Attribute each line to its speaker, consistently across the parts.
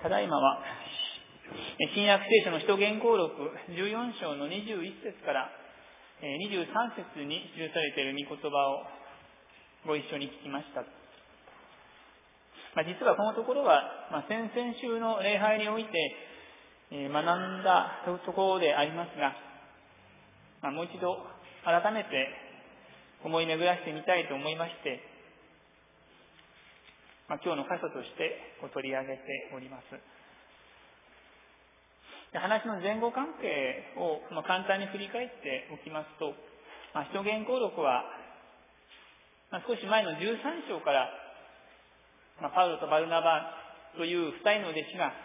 Speaker 1: ただいまは新約聖書の使徒言行録14章の21節から23節に記されている御言葉をご一緒に聞きました。実はこのところは先々週の礼拝において学んだところでありますが、もう一度改めて思い巡らしてみたいと思いまして、今日の箇所として取り上げております。話の前後関係を簡単に振り返っておきますと、使徒言行録は少し前の13章からパウロとバルナバという二人の弟子が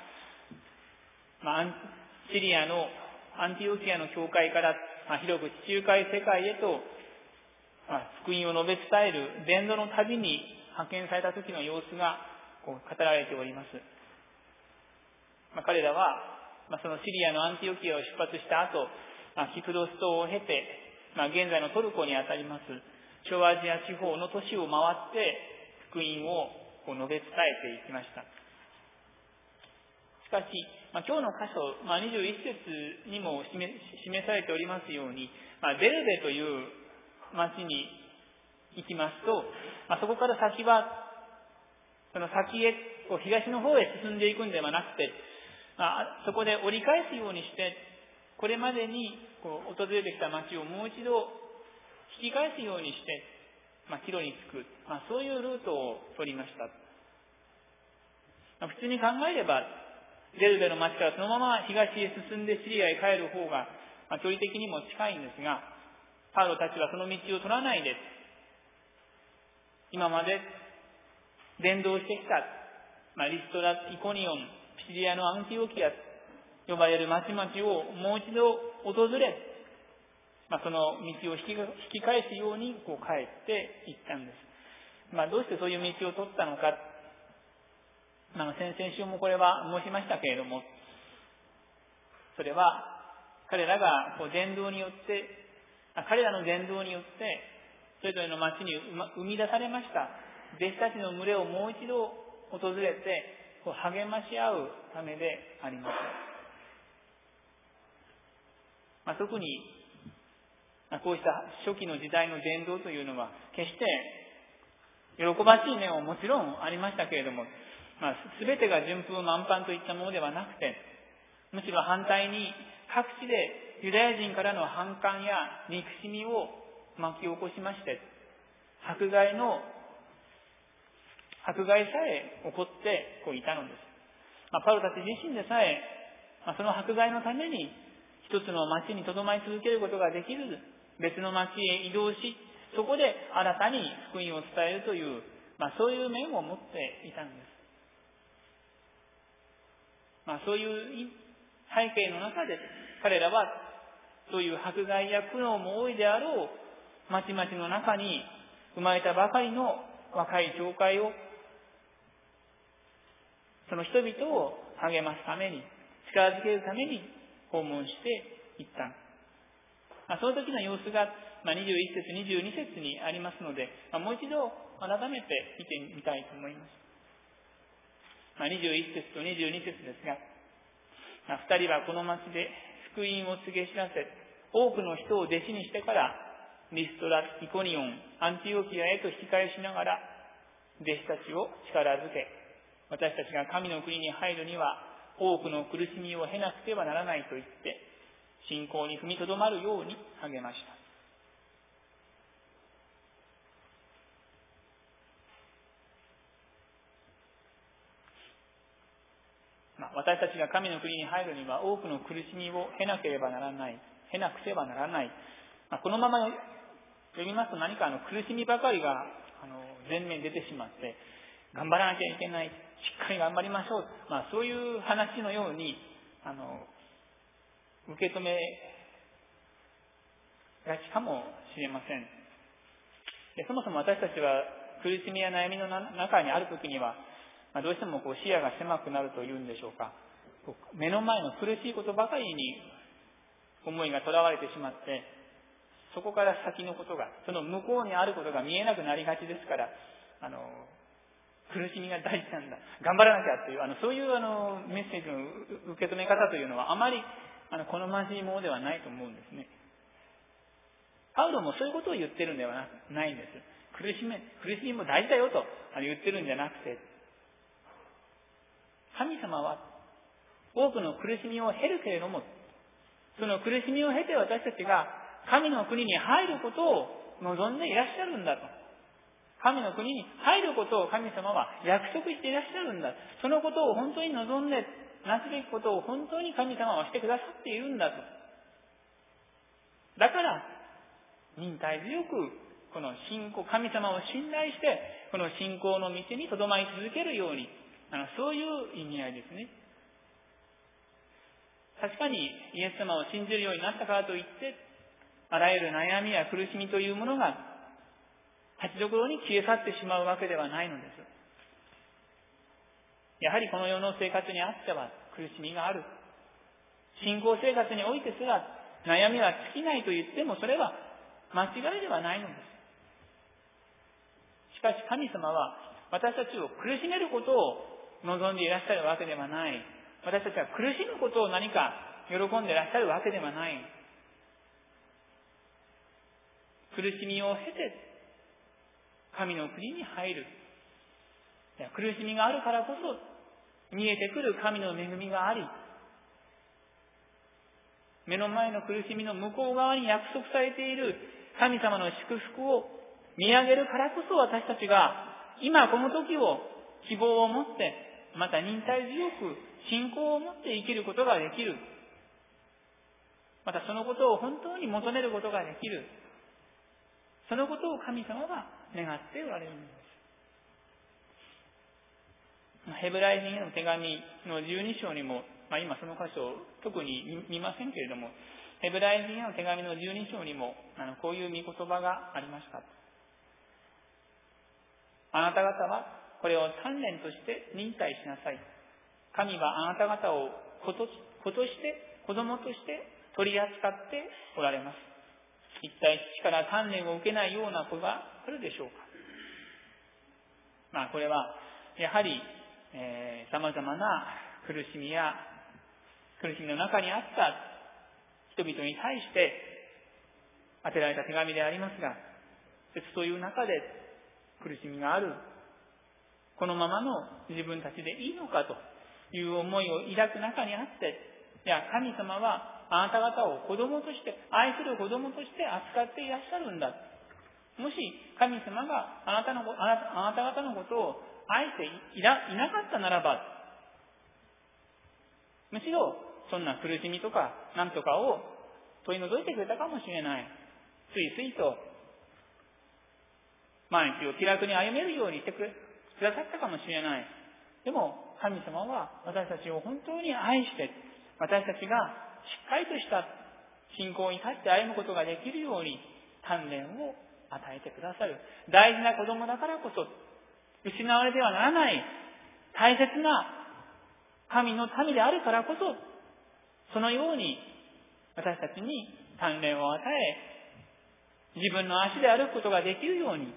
Speaker 1: シリアのアンティオキアの教会から広く地中海世界へと福音を述べ伝える伝道の旅に派遣された時の様子が語られております。彼らはそのシリアのアンティオキアを出発した後、キプロス島を経て、現在のトルコにあたります小アジア地方の都市を回って福音を述べ伝えていきました。しかし、今日の箇所、21節にも示されておりますように、デルベという町に行きますと、そこから先は、その先へ、東の方へ進んでいくんではなくて、そこで折り返すようにして、これまでに訪れてきた町をもう一度引き返すようにして、帰路に着く、そういうルートを取りました。普通に考えれば、デルベの町からそのまま東へ進んでシリアへ帰る方が、距離的にも近いんですが、パウロたちはその道を取らないで、今まで伝道してきた、リストラ、イコニオン、シリアのアンティオキアと呼ばれる町々をもう一度訪れ、その道を引き返すように帰っていったんです。どうしてそういう道を取ったのか、先々週もこれは申しましたけれども、それは彼らが伝道によって、彼らの伝道によって、それぞれの町に生み出されました弟子たちの群れをもう一度訪れて、励まし合うためであります。特に、こうした初期の時代の伝道というのは、決して喜ばしい面ももちろんありましたけれども、すべてが順風満帆といったものではなくて、むしろ反対に各地でユダヤ人からの反感や憎しみを巻き起こしまして、迫害さえ起こっていたのです。パウロたち自身でさえ、その迫害のために一つの町に留まり続けることができる別の町へ移動し、そこで新たに福音を伝えるという、そういう面を持っていたんです。そういう背景の中で彼らはそういう迫害や苦悩も多いであろう町々の中に生まれたばかりの若い教会を、その人々を励ますために、力づけるために訪問していった。その時の様子が21節22節にありますので、もう一度改めて見てみたいと思います。21節と22節ですが、二人はこの町で福音を告げ知らせ、多くの人を弟子にしてから、リストラ、イコニオン、アンティオキアへと引き返しながら、弟子たちを力づけ、私たちが神の国に入るには、多くの苦しみを経なくてはならないと言って、信仰に踏みとどまるように励ました。私たちが神の国に入るには多くの苦しみを経なくてはならない。このまま読みますと何か苦しみばかりが前面に出てしまって、頑張らなきゃいけない、しっかり頑張りましょう、そういう話のように受け止めがちかもしれません。そもそも私たちは苦しみや悩みの中にあるときには、どうしても視野が狭くなるというんでしょうか。目の前の苦しいことばかりに思いがとらわれてしまって、そこから先のことが、その向こうにあることが見えなくなりがちですから、 苦しみが大事なんだ。頑張らなきゃという、そういうメッセージの受け止め方というのはあまり好ましいものではないと思うんですね。パウロもそういうことを言ってるんではないんです。苦しみも大事だよと言ってるんじゃなくて、神様は多くの苦しみを経るけれども、その苦しみを経て私たちが神の国に入ることを望んでいらっしゃるんだと。神の国に入ることを神様は約束していらっしゃるんだ。そのことを本当に望んでなすべきことを本当に神様はしてくださっているんだと。だから忍耐強くこの信仰、神様を信頼してこの信仰の道にとどまり続けるように、そういう意味合いですね。確かにイエス様を信じるようになったからといってあらゆる悩みや苦しみというものが立ちどころに消え去ってしまうわけではないのです。やはりこの世の生活にあっては苦しみがある。信仰生活においてすら悩みは尽きないと言ってもそれは間違いではないのです。しかし神様は私たちを苦しめることを望んでいらっしゃるわけではない。私たちは苦しむことを何か喜んでいらっしゃるわけではない。苦しみを経て神の国に入る。苦しみがあるからこそ見えてくる神の恵みがあり、目の前の苦しみの向こう側に約束されている神様の祝福を見上げるからこそ私たちが今この時を希望を持って、また忍耐強く信仰を持って生きることができる。またそのことを本当に求めることができる。そのことを神様は願っておられるのです。ヘブライ人への手紙の12章にも、今その箇所を特に見ませんけれども、ヘブライ人への手紙の12章にもこういう御言葉がありました。あなた方はこれを鍛錬として忍耐しなさい。神はあなた方を子として子供として取り扱っておられます。一体父から鍛錬を受けないような子が来るでしょうか。これはやはり、様々な苦しみの中にあった人々に対して当てられた手紙でありますが、そういう中で苦しみがある、このままの自分たちでいいのかという思いを抱く中にあって、神様はあなた方を子供として、愛する子供として扱っていらっしゃるんだ。もし神様があなた方のことを愛していなかったならば、むしろそんな苦しみとかなんとかを取り除いてくれたかもしれない。ついついと毎日を気楽に歩めるようにしてくださったかもしれない。でも神様は私たちを本当に愛して、私たちがしっかりとした信仰に立って歩むことができるように鍛錬を与えてくださる。大事な子供だからこそ、失われてはならない大切な神の民であるからこそ、そのように私たちに鍛錬を与え、自分の足で歩くことができるように、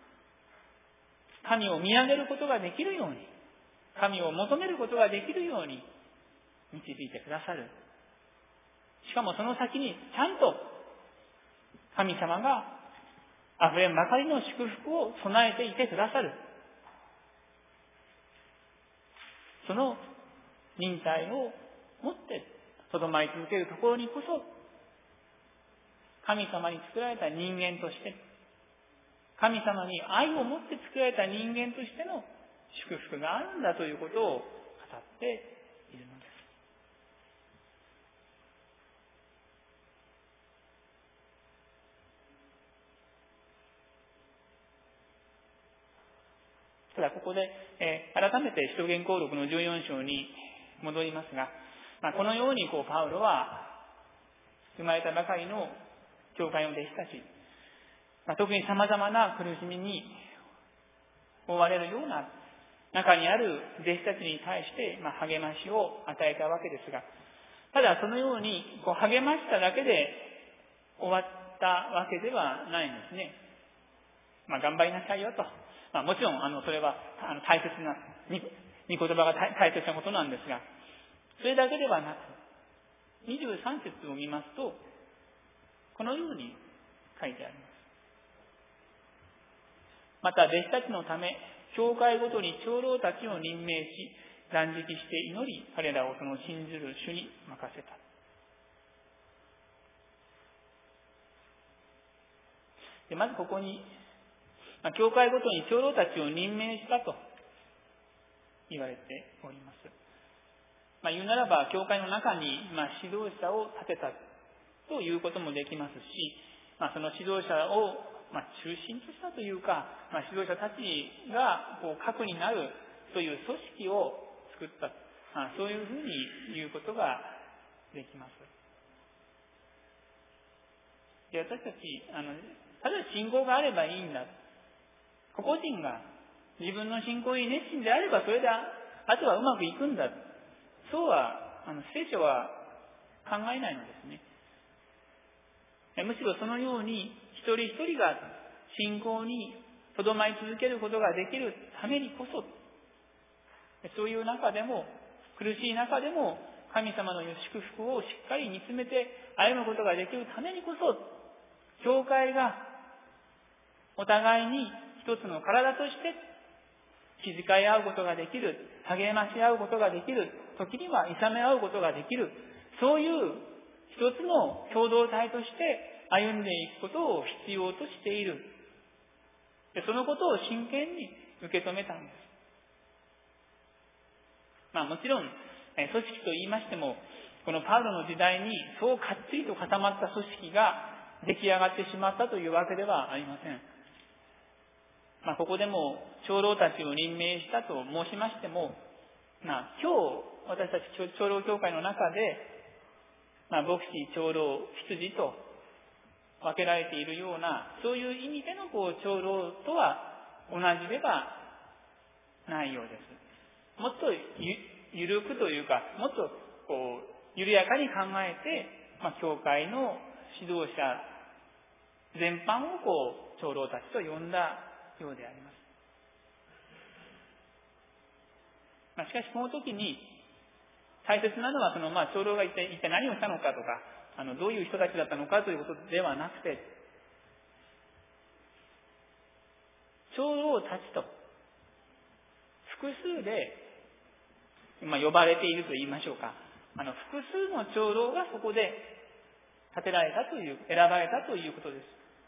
Speaker 1: 神を見上げることができるように、神を求めることができるように導いてくださる。しかもその先にちゃんと神様が溢れんばかりの祝福を備えていてくださる。その忍耐を持ってとどまり続けるところにこそ、神様に作られた人間として、神様に愛を持って作られた人間としての祝福があるんだということを語っているのです。ただここで、改めて使徒言行録の14章に戻りますが、このようにパウロは生まれたばかりの教会の弟子たち、特に様々な苦しみに追われるような中にある弟子たちに対して励ましを与えたわけですが、ただそのように励ましただけで終わったわけではないんですね。頑張りなさいよと。 もちろんそれは大切な御言葉が大切なことなんですが、それだけではなく23節を見ますとこのように書いてあります。また弟子たちのため教会ごとに長老たちを任命し断食して祈り、彼らをその信ずる主に任せた。でまずここに教会ごとに長老たちを任命したと言われております。言うならば教会の中に指導者を立てたということもできますし、その指導者を中心としたというか、指導者たちが核になるという組織を作った、そういうふうに言うことができます。で私たちただ信仰があればいいんだ、個々人が自分の信仰に熱心であればそれであとはうまくいくんだ、そうは聖書は考えないのですね。むしろそのように一人一人が信仰にとどまり続けることができるためにこそ、そういう中でも苦しい中でも神様の祝福をしっかり見つめて歩むことができるためにこそ、教会がお互いに一つの体として気遣い合うことができる、励まし合うことができる、時にはいさめ合うことができる、そういう一つの共同体として歩んでいくことを必要としている。でそのことを真剣に受け止めたんです。もちろん組織と言いましても、このパウロの時代にそうかっちりと固まった組織が出来上がってしまったというわけではありません。ここでも長老たちを任命したと申しましても、今日私たち長老教会の中で、牧師、長老、執事と分けられているような、そういう意味での長老とは同じではないようです。もっと緩くというか、もっと緩やかに考えて、教会の指導者全般を長老たちと呼んだようであります。しかしこの時に大切なのは長老が一体何をしたのかとか、どういう人たちだったのかということではなくて、長老たちと複数で呼ばれていると言いましょうか、複数の長老がそこで立てられたという、選ばれたということです。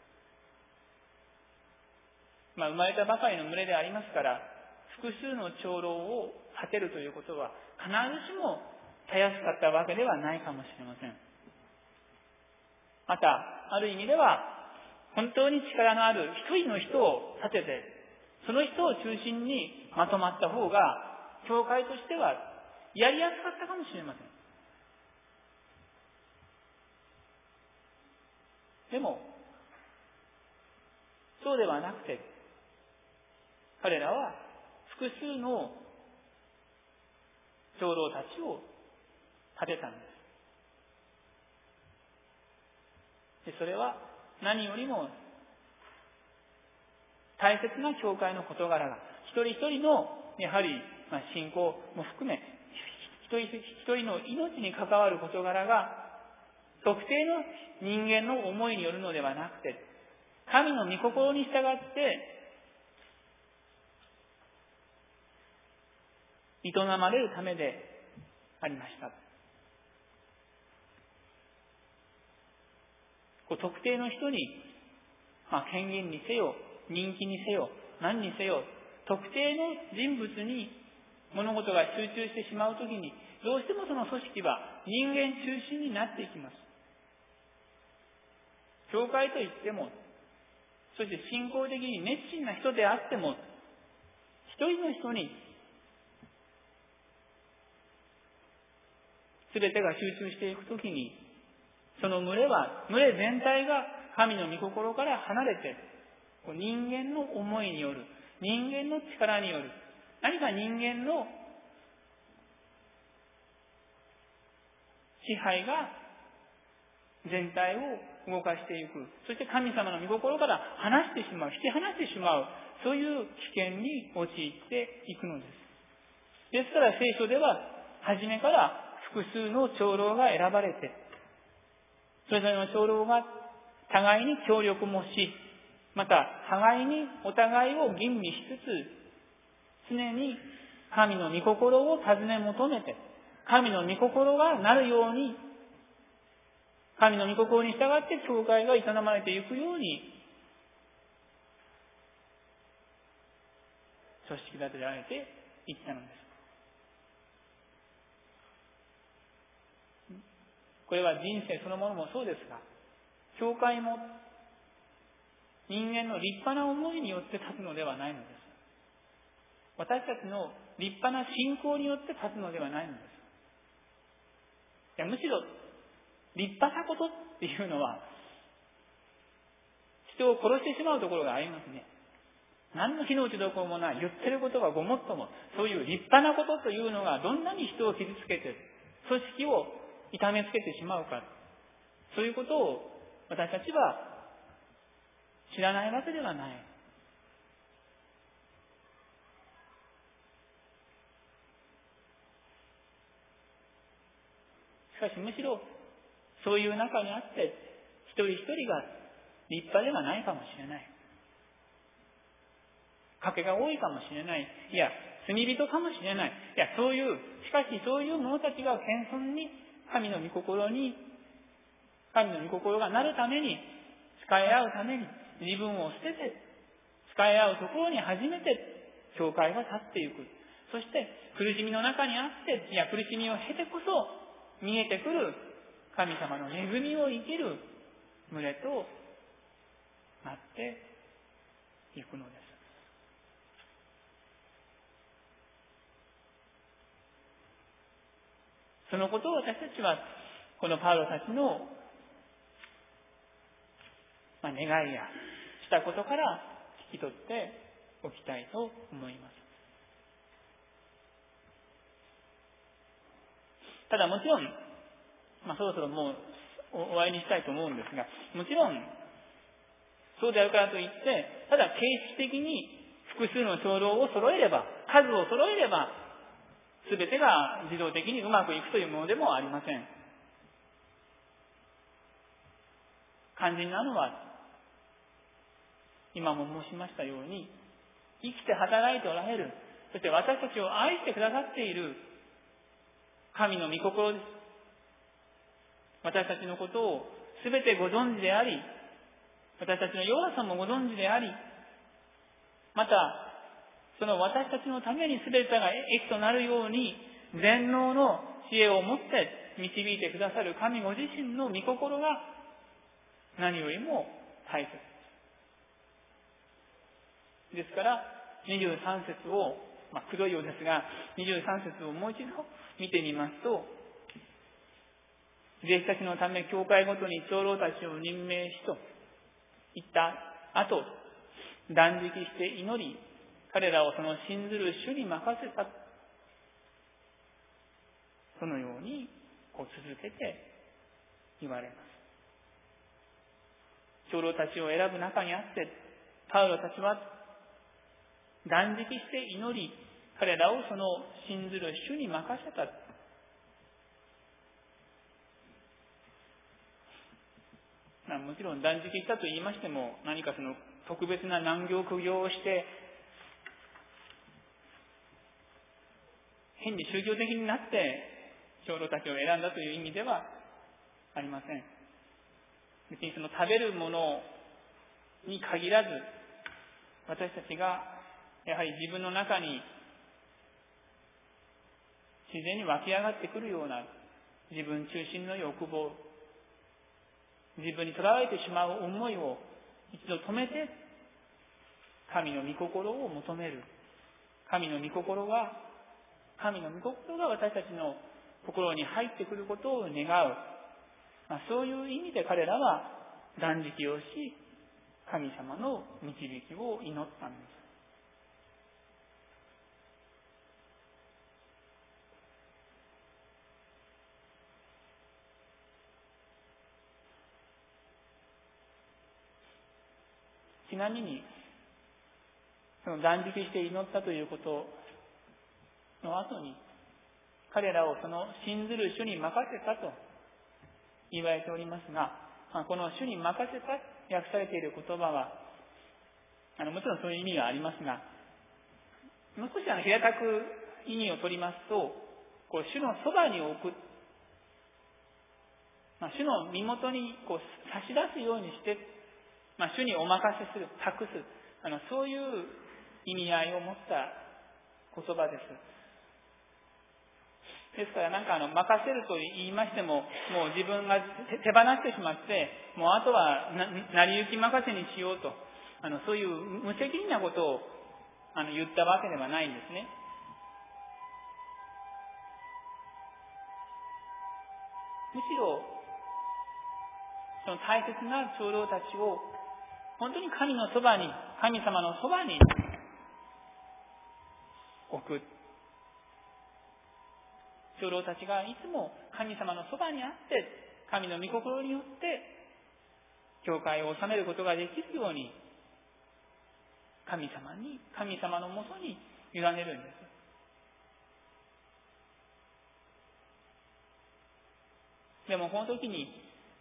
Speaker 1: 生まれたばかりの群れでありますから、複数の長老を立てるということは必ずしもたやすかったわけではないかもしれません。またある意味では本当に力のある一人の人を立てて、その人を中心にまとまった方が教会としてはやりやすかったかもしれません。でもそうではなくて、彼らは複数の長老たちを立てたんです。でそれは何よりも大切な教会の事柄が、一人一人のやはり信仰も含め、一人一人の命に関わる事柄が特定の人間の思いによるのではなくて、神の御心に従って営まれるためでありました。特定の人に、権限にせよ、人気にせよ、何にせよ、特定の人物に物事が集中してしまうときに、どうしてもその組織は人間中心になっていきます。教会といっても、そして信仰的に熱心な人であっても、一人の人に全てが集中していくときに、その群れ全体が神の御心から離れて、人間の思いによる、人間の力による、何か人間の支配が全体を動かしていく。そして神様の御心から離してしまう、引き離してしまう、そういう危険に陥っていくのです。ですから聖書では、初めから複数の長老が選ばれて、それぞれの長老が互いに協力もし、また互いにお互いを吟味しつつ、常に神の御心を尋ね求めて、神の御心がなるように、神の御心に従って教会が営まれていくように、組織立てられていったのです。これは人生そのものもそうですが、教会も人間の立派な思いによって立つのではないのです。私たちの立派な信仰によって立つのではないのです。いや、むしろ立派なことっていうのは人を殺してしまうところがありますね。何の火の打ちどころもない、言ってることがごもっとも、そういう立派なことというのがどんなに人を傷つけて、組織を痛めつけてしまうか、そういうことを私たちは知らないわけではない。しかしむしろそういう中にあって一人一人が立派ではないかもしれない。賭けが多いかもしれない。いや、罪人かもしれない。いや、しかしそういう者たちが謙遜に神の御心がなるために、仕え合うために、自分を捨てて、仕え合うところに初めて教会が立っていく。そして苦しみの中にあって、いや苦しみを経てこそ見えてくる神様の恵みを生きる群れとなっていくのです。そのことを私たちはこのパウロたちの願いやしたことから引き取っておきたいと思います。ただもちろん、そろそろもう終わりにしたいと思うんですが、もちろんそうであるからといって、ただ形式的に複数の長老を揃えれば、数を揃えれば全てが自動的にうまくいくというものでもありません。肝心なのは、今も申しましたように、生きて働いておられる、そして私たちを愛してくださっている神の御心です。私たちのことを全てご存知であり、私たちの弱さもご存知であり、またその私たちのために全てが益となるように全能の知恵を持って導いてくださる神ご自身の御心が何よりも大切です。ですから23節を、くどいようですが23節をもう一度見てみますと、弟子たちのため教会ごとに長老たちを任命しと言った後、断食して祈り、彼らをその信ずる主に任せた。そのように続けて言われます。長老たちを選ぶ中にあって、パウロたちは断食して祈り、彼らをその信ずる主に任せた。もちろん断食したと言いましても、何かその特別な難行苦行をして変に宗教的になって長老たちを選んだという意味ではありません。別にその食べるものに限らず、私たちがやはり自分の中に自然に湧き上がってくるような自分中心の欲望、自分にとらわれてしまう思いを一度止めて、神の御心を求める。神の御心が私たちの心に入ってくることを願う。そういう意味で彼らは断食をし、神様の導きを祈ったんです。 軒並みにその断食して祈ったということの後に、彼らをその信ずる主に任せたと言われておりますが、この主に任せた訳されている言葉は、もちろんそういう意味がありますが、もう少し平たく意味を取りますと、主のそばに置く、主の身元に差し出すようにして、主にお任せする、託す、そういう意味合いを持った言葉です。ですから任せると言いましても、もう自分が手放してしまって、もうあとは成り行き任せにしようと、そういう無責任なことを言ったわけではないんですね。むしろ、その大切な長老たちを本当に神のそばに、神様のそばに置く。長老たちがいつも神様のそばにあって、神の御心によって教会を治めることができるように、神様のもとに委ねるんです。でもこの時に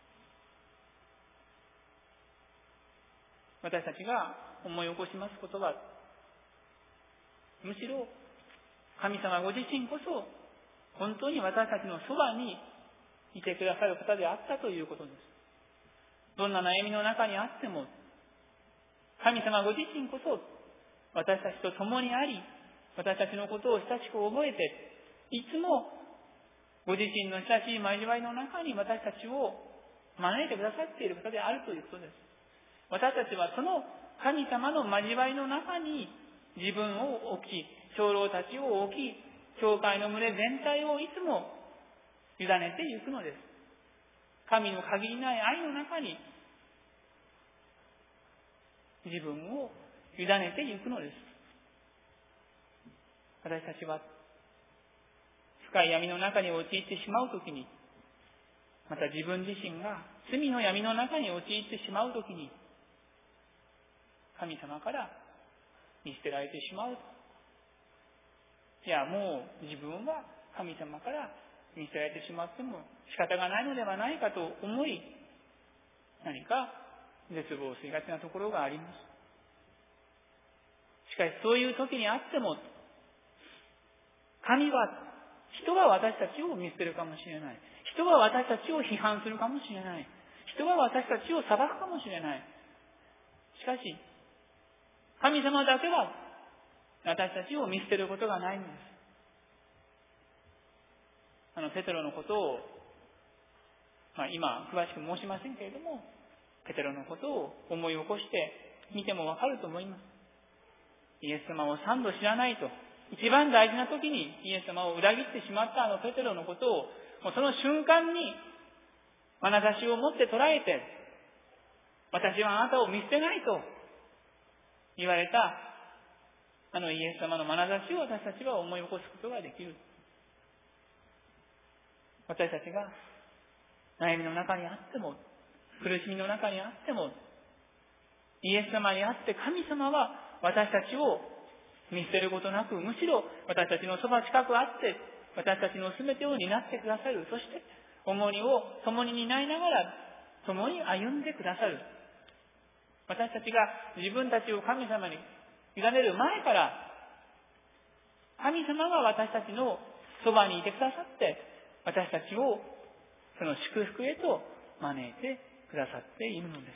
Speaker 1: 私たちが思い起こしますことは、むしろ神様ご自身こそ本当に私たちのそばにいてくださる方であったということです。どんな悩みの中にあっても、神様ご自身こそ私たちと共にあり、私たちのことを親しく覚えて、いつもご自身の親しい交わりの中に私たちを招いてくださっている方であるということです。私たちはその神様の交わりの中に自分を置き、長老たちを置き、教会の群れ全体をいつも委ねていくのです。神の限りない愛の中に自分を委ねていくのです。私たちは深い闇の中に陥ってしまうときに、また自分自身が罪の闇の中に陥ってしまうときに、神様から見捨てられてしまう。いや、もう自分は神様から見捨てられてしまっても仕方がないのではないかと思い、何か絶望しがちなところがあります。しかしそういう時にあっても、人は私たちを見捨てるかもしれない。人は私たちを批判するかもしれない。人は私たちを裁くかもしれない。しかし、神様だけは私たちを見捨てることがないんです。ペテロのことを、今詳しく申しませんけれども、ペテロのことを思い起こしてみてもわかると思います。イエス様を3度知らないと、一番大事な時にイエス様を裏切ってしまったペテロのことを、もうその瞬間に眼差しを持って捉えて、私はあなたを見捨てないと言われたイエス様の眼差しを私たちは思い起こすことができる。私たちが悩みの中にあっても、苦しみの中にあっても、イエス様にあって神様は私たちを見捨てることなく、むしろ私たちのそば近くあって私たちの全てを担ってくださる。そして重荷を共に担いながら共に歩んでくださる。私たちが自分たちを神様に委ねる前から、神様が私たちのそばにいてくださって、私たちをその祝福へと招いてくださっているのです。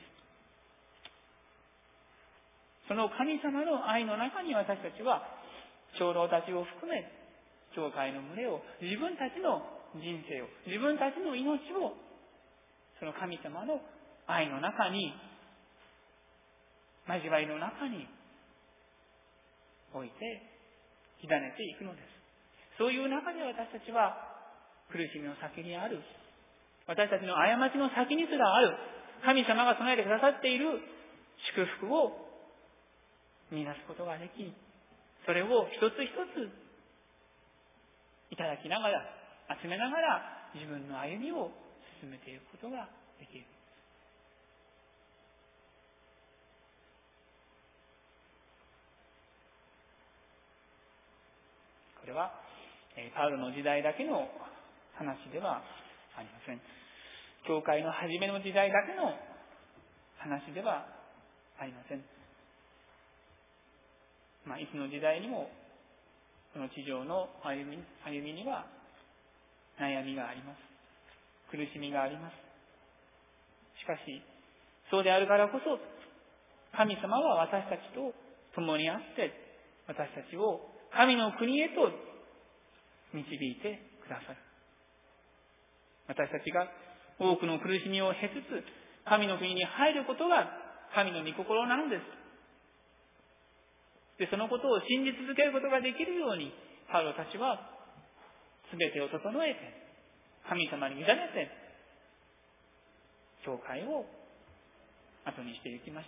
Speaker 1: その神様の愛の中に私たちは、長老たちを含め、教会の群れを、自分たちの人生を、自分たちの命を、その神様の愛の中に、交わりの中に置いて、委ねていくのです。そういう中で私たちは、苦しみの先にある、私たちの過ちの先にすらある、神様が備えてくださっている祝福を見出すことができ、それを一つ一ついただきながら、集めながら自分の歩みを進めていくことができる。 ては、パウロの時代だけの話ではありません。教会の初めの時代だけの話ではありません。いつの時代にもこの地上の歩みには悩みがあります。苦しみがあります。しかしそうであるからこそ、神様は私たちと共にあって私たちを神の国へと導いてください。私たちが多くの苦しみを経つつ神の国に入ることが神の御心なのです。で、そのことを信じ続けることができるようにパウロたちは全てを整えて神様に委ねて教会を後にしていきました。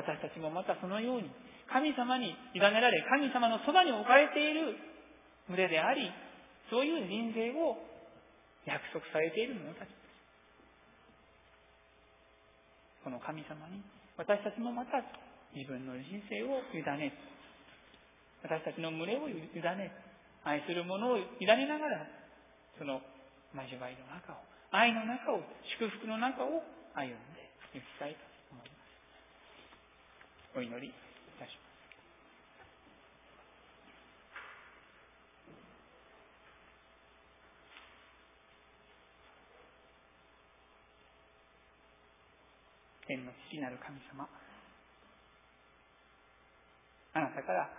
Speaker 1: 私たちもまたそのように神様に委ねられ、神様のそばに置かれている群れであり、そういう人生を約束されている者たちです。この神様に私たちもまた自分の人生を委ね、私たちの群れを委ね、愛する者を委ねながら、その交わりの中を、愛の中を、祝福の中を歩んでいきたいと思います。お祈りいたします。天の父なる神様、あなたから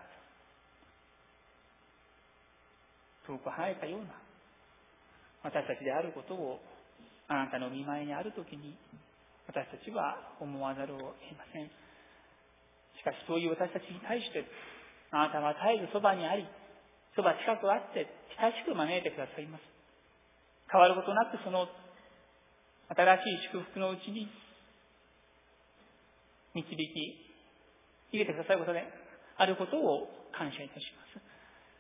Speaker 1: 遠く離れたような私たちであることをあなたの御前にあるときに私たちは思わざるを得ません。しかしそういう私たちに対してあなたは絶えずそばにあり、そば近くあって親しく招いてくださいます。変わることなくその新しい祝福のうちに導き入れてくださることであることを感謝いたします。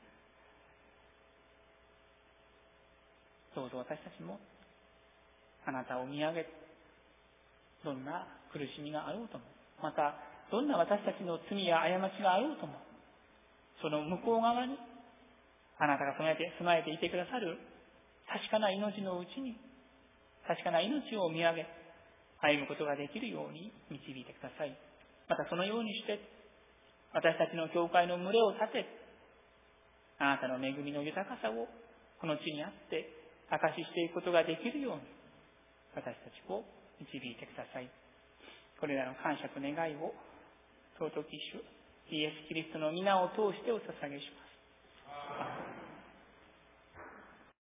Speaker 1: どうぞ私たちもあなたを見上げ、どんな苦しみがあろうとも、またどんな私たちの罪や過ちがあろうとも、その向こう側にあなたが備えていてくださる確かな命のうちに、確かな命を見上げ歩むことができるように導いてください。またそのようにして私たちの教会の群れを立て、あなたの恵みの豊かさをこの地にあって証ししていくことができるように私たちを導いてください。これらの感謝と願いを尊き主イエス・キリストの皆を通してお捧げします。